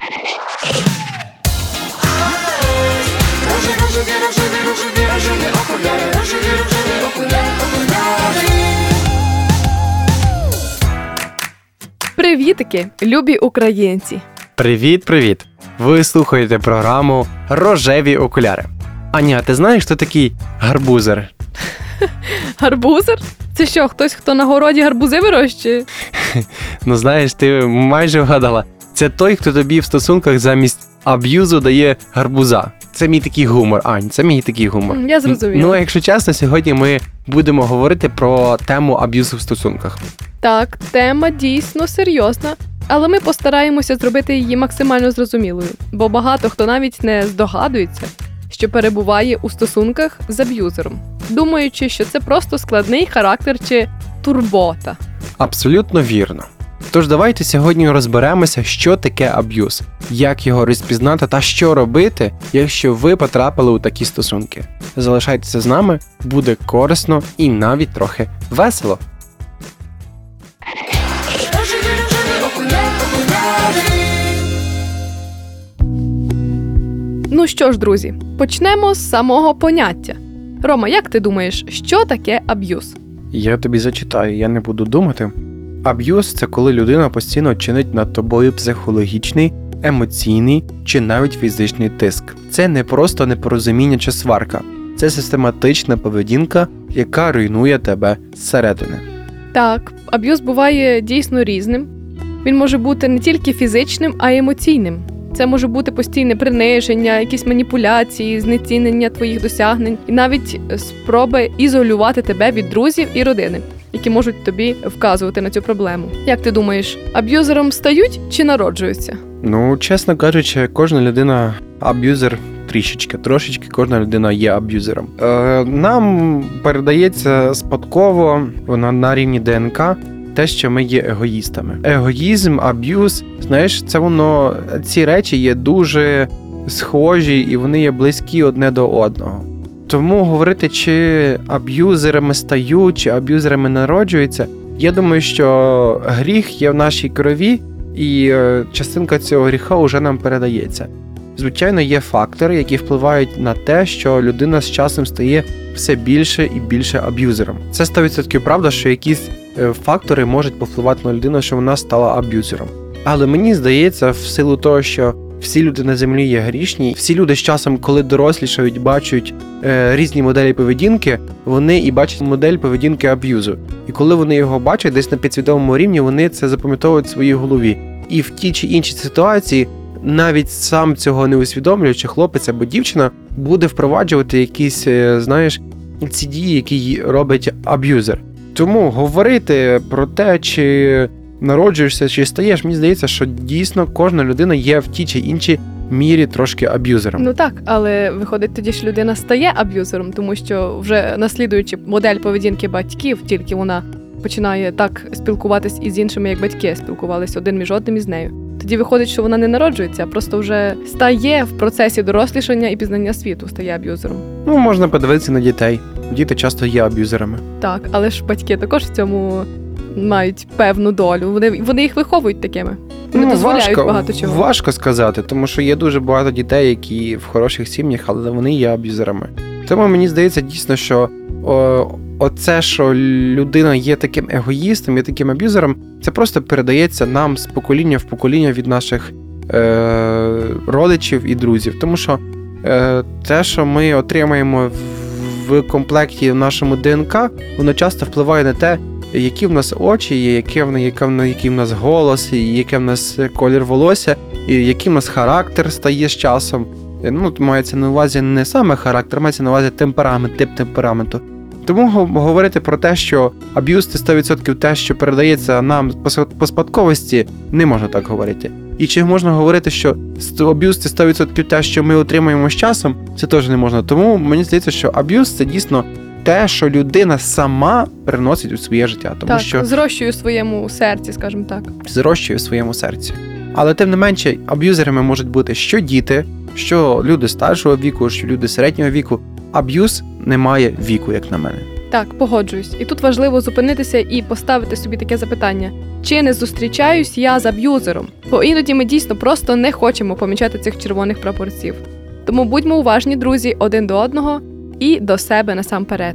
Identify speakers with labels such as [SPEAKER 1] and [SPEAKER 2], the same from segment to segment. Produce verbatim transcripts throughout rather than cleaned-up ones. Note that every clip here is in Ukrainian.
[SPEAKER 1] Привітики, любі українці!
[SPEAKER 2] Привіт-привіт! Ви слухаєте програму «Рожеві окуляри». Аня, ти знаєш, хто такий гарбузер?
[SPEAKER 1] Гарбузер? Це що, хтось, хто на городі гарбузи вирощує?
[SPEAKER 2] Ну знаєш, ти майже вгадала. Це той, хто тобі в стосунках замість аб'юзу дає гарбуза. Це мій такий гумор, Ань, це мій такий гумор.
[SPEAKER 1] Я зрозуміла.
[SPEAKER 2] Ну, а якщо чесно, сьогодні ми будемо говорити про тему аб'юзу в стосунках.
[SPEAKER 1] Так, тема дійсно серйозна, але ми постараємося зробити її максимально зрозумілою, бо багато хто навіть не здогадується, що перебуває у стосунках з аб'юзером, думаючи, що це просто складний характер чи турбота.
[SPEAKER 2] Абсолютно вірно. Тож давайте сьогодні розберемося, що таке аб'юз, як його розпізнати та що робити, якщо ви потрапили у такі стосунки. Залишайтеся з нами, буде корисно і навіть трохи весело.
[SPEAKER 1] Ну що ж, друзі, почнемо з самого поняття. Рома, як ти думаєш, що таке аб'юз?
[SPEAKER 2] Я тобі зачитаю, я не буду думати. Аб'юз – це коли людина постійно чинить над тобою психологічний, емоційний чи навіть фізичний тиск. Це не просто непорозуміння чи сварка. Це систематична поведінка, яка руйнує тебе зсередини.
[SPEAKER 1] Так, аб'юз буває дійсно різним. Він може бути не тільки фізичним, а й емоційним. Це може бути постійне приниження, якісь маніпуляції, знецінення твоїх досягнень і навіть спроби ізолювати тебе від друзів і родини, які можуть тобі вказувати на цю проблему. Як ти думаєш, аб'юзером стають чи народжуються?
[SPEAKER 2] Ну, чесно кажучи, кожна людина аб'юзер трішечки, трошечки кожна людина є аб'юзером. Е, нам передається спадково, вона на рівні ДНК, те, що ми є егоїстами. Егоїзм, аб'юз, знаєш, це воно, ці речі є дуже схожі і вони є близькі одне до одного. Тому говорити, чи аб'юзерами стають, чи аб'юзерами народжуються, я думаю, що гріх є в нашій крові, і частинка цього гріха вже нам передається. Звичайно, є фактори, які впливають на те, що людина з часом стає все більше і більше аб'юзером. Це сто відсотків правда, що якісь фактори можуть повпливати на людину, що вона стала аб'юзером. Але мені здається, в силу того, що всі люди на землі є грішні, всі люди з часом, коли дорослішають, бачать е, різні моделі поведінки, вони і бачать модель поведінки аб'юзу. І коли вони його бачать десь на підсвідомому рівні, вони це запам'ятовують в своїй голові. І в тій чи іншій ситуації, навіть сам цього не усвідомлюючи, хлопець або дівчина буде впроваджувати якісь, е, знаєш, ці дії, які робить аб'юзер. Тому говорити про те, чи народжуєшся, чи стаєш, мені здається, що дійсно кожна людина є в тій чи іншій мірі трошки аб'юзером.
[SPEAKER 1] Ну так, але виходить тоді ж людина стає аб'юзером, тому що вже наслідуючи модель поведінки батьків, тільки вона починає так спілкуватись із іншими, як батьки спілкувалися один між одним із нею. Тоді виходить, що вона не народжується, а просто вже стає в процесі дорослішання і пізнання світу, стає аб'юзером.
[SPEAKER 2] Ну, можна подивитися на дітей. Діти часто є аб'юзерами.
[SPEAKER 1] Так, але ж батьки також в цьому мають певну долю. Вони, вони їх виховують такими. Вони
[SPEAKER 2] ну,
[SPEAKER 1] дозволяють
[SPEAKER 2] важко,
[SPEAKER 1] багато чого.
[SPEAKER 2] Важко сказати, тому що є дуже багато дітей, які в хороших сім'ях, але вони є аб'юзерами. Тому мені здається дійсно, що о, оце, що людина є таким егоїстом, є таким аб'юзером, це просто передається нам з покоління в покоління від наших е, родичів і друзів. Тому що е, те, що ми отримаємо в, в комплекті в нашому ДНК, воно часто впливає на те, які в нас очі є, який в, який в, який в нас голос, який в нас колір волосся, і який в нас характер стає з часом. Ну, мається на увазі не саме характер, мається на увазі темперамент, тип темпераменту. Тому говорити про те, що аб'юз – це сто відсотків те, що передається нам по спадковості, не можна так говорити. І чи можна говорити, що аб'юз – це сто відсотків те, що ми отримуємо з часом, це теж не можна. Тому мені здається, що аб'юз – це дійсно те, що людина сама приносить у своє життя. Тому
[SPEAKER 1] так,
[SPEAKER 2] що
[SPEAKER 1] зрощує у своєму серці, скажімо так.
[SPEAKER 2] Зрощує у своєму серці. Але тим не менше, аб'юзерами можуть бути що діти, що люди старшого віку, що люди середнього віку. Аб'юз не має віку, як на мене.
[SPEAKER 1] Так, погоджуюсь. І тут важливо зупинитися і поставити собі таке запитання. Чи не зустрічаюсь я з аб'юзером? Бо іноді ми дійсно просто не хочемо помічати цих червоних прапорців. Тому будьмо уважні, друзі, один до одного і до себе насамперед.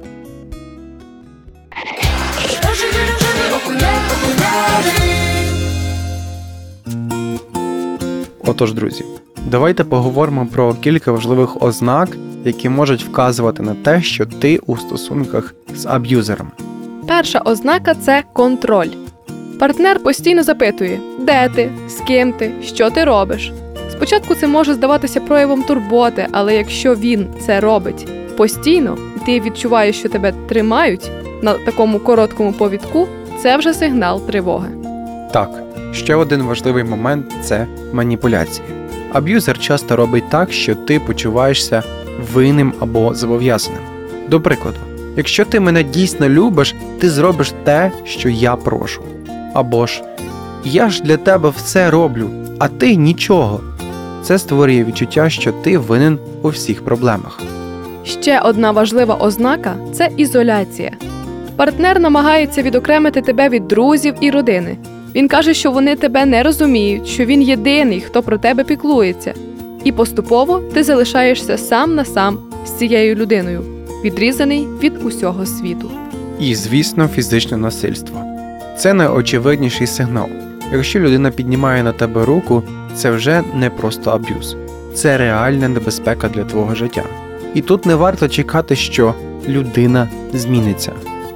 [SPEAKER 2] Отож, друзі, давайте поговоримо про кілька важливих ознак, які можуть вказувати на те, що ти у стосунках з аб'юзером.
[SPEAKER 1] Перша ознака – це контроль. Партнер постійно запитує, де ти, з ким ти, що ти робиш. Спочатку це може здаватися проявом турботи, але якщо він це робить постійно, і ти відчуваєш, що тебе тримають на такому короткому повідку, це вже сигнал тривоги.
[SPEAKER 2] Так, ще один важливий момент – це маніпуляції. Аб'юзер часто робить так, що ти почуваєшся винним або зобов'язаним. До прикладу, якщо ти мене дійсно любиш, ти зробиш те, що я прошу. Або ж «Я ж для тебе все роблю, а ти нічого». Це створює відчуття, що ти винен у всіх проблемах.
[SPEAKER 1] Ще одна важлива ознака – це ізоляція. Партнер намагається відокремити тебе від друзів і родини. Він каже, що вони тебе не розуміють, що він єдиний, хто про тебе піклується. І поступово ти залишаєшся сам на сам з цією людиною, відрізаний від усього світу.
[SPEAKER 2] І, звісно, фізичне насильство. Це найочевидніший сигнал. Якщо людина піднімає на тебе руку, це вже не просто аб'юз. Це реальна небезпека для твого життя. І тут не варто чекати, що людина зміниться.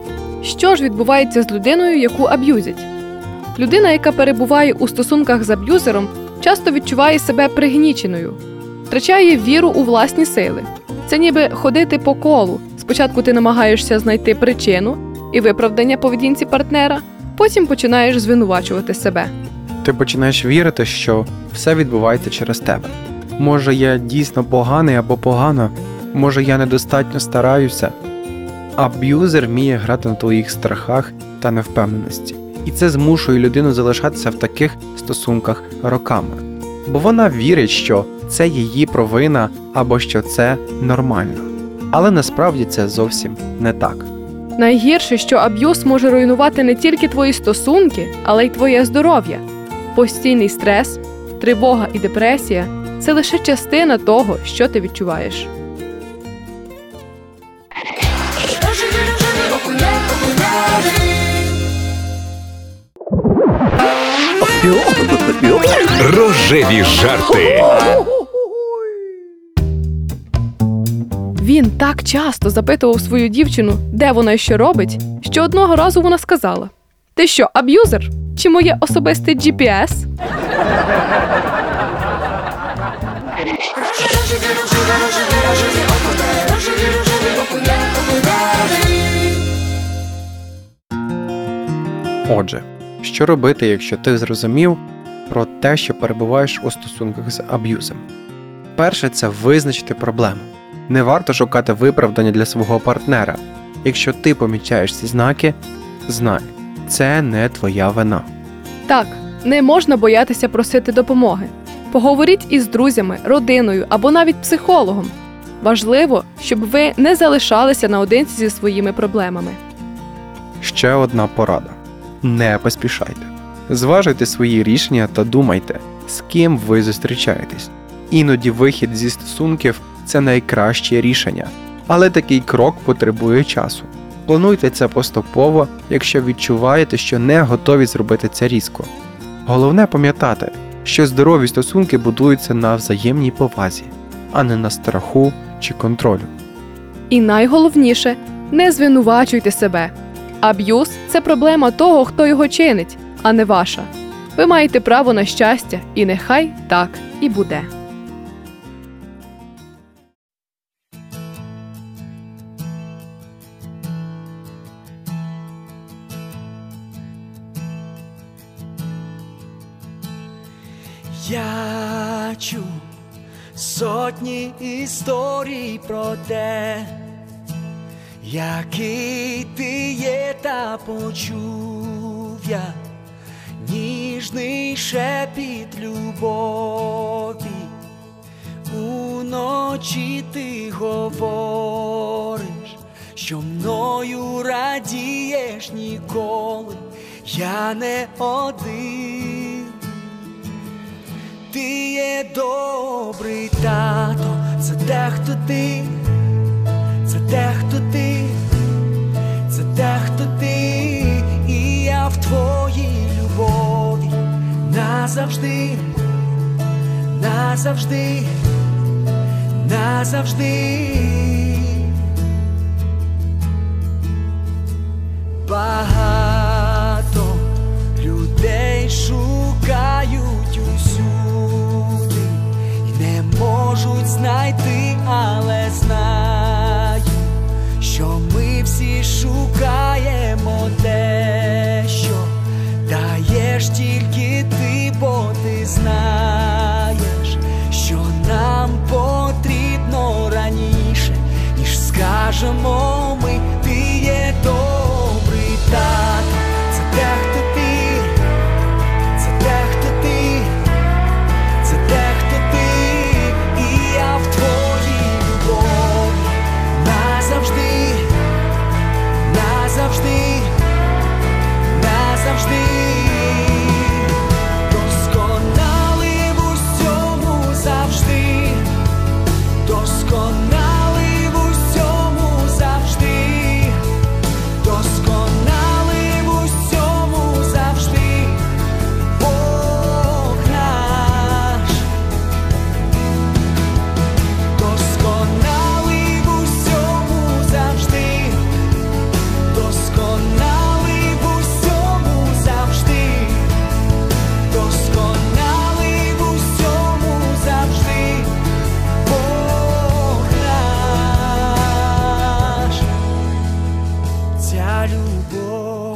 [SPEAKER 1] Що ж відбувається з людиною, яку аб'юзять? Людина, яка перебуває у стосунках з аб'юзером, часто відчуває себе пригніченою, втрачає віру у власні сили. Це ніби ходити по колу. Спочатку ти намагаєшся знайти причину і виправдання поведінці партнера, потім починаєш звинувачувати себе.
[SPEAKER 2] Ти починаєш вірити, що все відбувається через тебе. Може, я дійсно поганий або погана, може, я недостатньо стараюся. Аб'юзер вміє грати на твоїх страхах та невпевненості. І це змушує людину залишатися в таких стосунках роками. Бо вона вірить, що це її провина або що це нормально. Але насправді це зовсім не так.
[SPEAKER 1] Найгірше, що аб'юз може руйнувати не тільки твої стосунки, але й твоє здоров'я. Постійний стрес, тривога і депресія – це лише частина того, що ти відчуваєш.
[SPEAKER 3] Рожеві жарти.
[SPEAKER 1] Він так часто запитував свою дівчину, де вона і що робить, що одного разу вона сказала: «Ти що, аб'юзер? Чи моє особисте джі пі ес?»
[SPEAKER 2] Отже, що робити, якщо ти зрозумів про те, що перебуваєш у стосунках з аб'юзом? Перше – це визначити проблему. Не варто шукати виправдання для свого партнера. Якщо ти помічаєш ці знаки, знай – це не твоя вина.
[SPEAKER 1] Так, не можна боятися просити допомоги. Поговоріть із друзями, родиною або навіть психологом. Важливо, щоб ви не залишалися наодинці зі своїми проблемами.
[SPEAKER 2] Ще одна порада. Не поспішайте. Зважуйте свої рішення та думайте, з ким ви зустрічаєтесь. Іноді вихід зі стосунків – це найкраще рішення, але такий крок потребує часу. Плануйте це поступово, якщо відчуваєте, що не готові зробити це різко. Головне пам'ятати, що здорові стосунки будуються на взаємній повазі, а не на страху чи контролю.
[SPEAKER 1] І найголовніше – не звинувачуйте себе. Аб'юз – це проблема того, хто його чинить, а не ваша. Ви маєте право на щастя, і нехай так і буде.
[SPEAKER 4] Я чув сотні історій про те, який ти є, та почув я ніжний шепіт любові. Уночі ти говориш, що що мною радієш ніколи, я не один. Ти є добрий тато, це те, хто ти, це те, хто ти, це те, хто ти, і я в твоїй любові назавжди, назавжди, назавжди. Багато людей шукають усюди і не можуть знайти, але знаю, що ми всі шукаємо те, що даєш тільки ти, бо ти знаєш, що нам потрібно раніше, ніж скажемо ми. Ти є добрий тато, це те, хто ти, це те, хто ти, це те, хто ти, і я в твоїй любові назавжди, назавжди, назавжди. Досконалий в усьому завжди, досконалий в усьому завжди, досконалий в усьому завжди, Бог наш. Досконалий в усьому завжди, досконалий в усьому завжди, досконалий в усьому завжди, Бог наш. Ця любов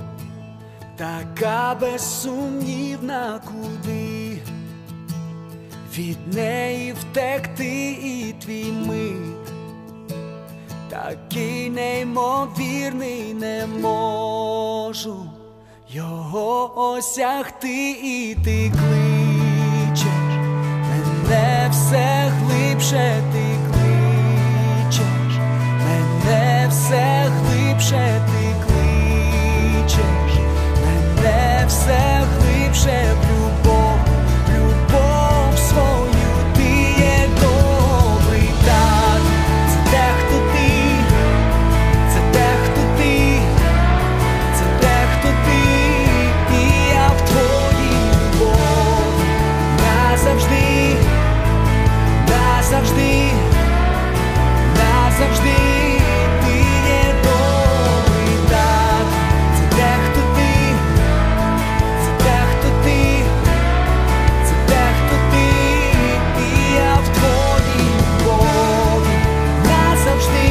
[SPEAKER 4] така безсумнівна, куди від неї втекти, і твій миг такий неймовірний, не можу його осягти, і ти кличеш мене все глибше, ти кличеш мене все глибше, ти кличеш мене все глибше в любов, в любов свою. Ти є добрий тато, це те, хто ти, це те, хто ти, це те, хто ти, і я в твоїй любові назавжди, назавжди, назавжди. Ти є добрий тато, це те, хто ти, це те, хто ти, це те, хто ти, і я в твоїй любові назавжди,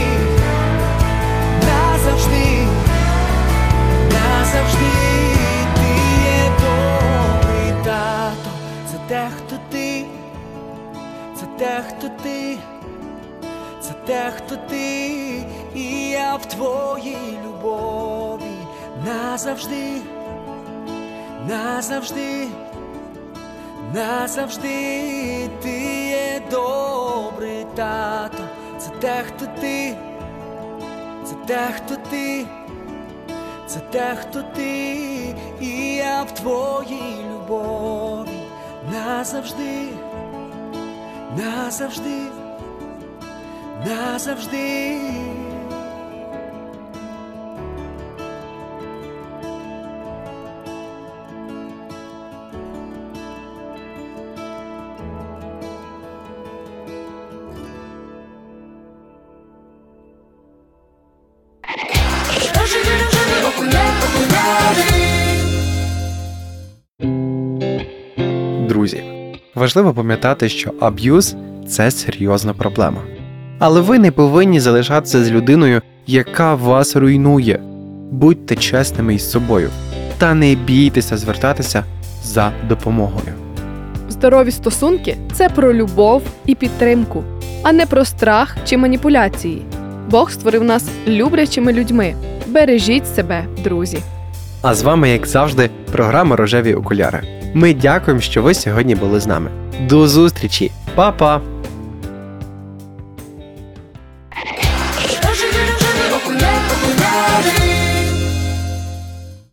[SPEAKER 4] назавжди, назавжди. Ти є добрий тато, це те, хто ти, це те, хто ти, це те, хто ти, і я в твоїй любові назавжди, назавжди, назавжди. Ти є добрий тато, це те, хто ти, це те, хто ти, це те, хто ти, і я в твоїй любові назавжди, назавжди, назавжди.
[SPEAKER 2] Друзі, важливо пам'ятати, що аб'юз – це серйозна проблема. Але ви не повинні залишатися з людиною, яка вас руйнує. Будьте чесними із собою та не бійтеся звертатися за допомогою.
[SPEAKER 1] Здорові стосунки – це про любов і підтримку, а не про страх чи маніпуляції. Бог створив нас люблячими людьми. Бережіть себе, друзі.
[SPEAKER 2] А з вами, як завжди, програма «Рожеві окуляри». Ми дякуємо, що ви сьогодні були з нами. До зустрічі! Па-па!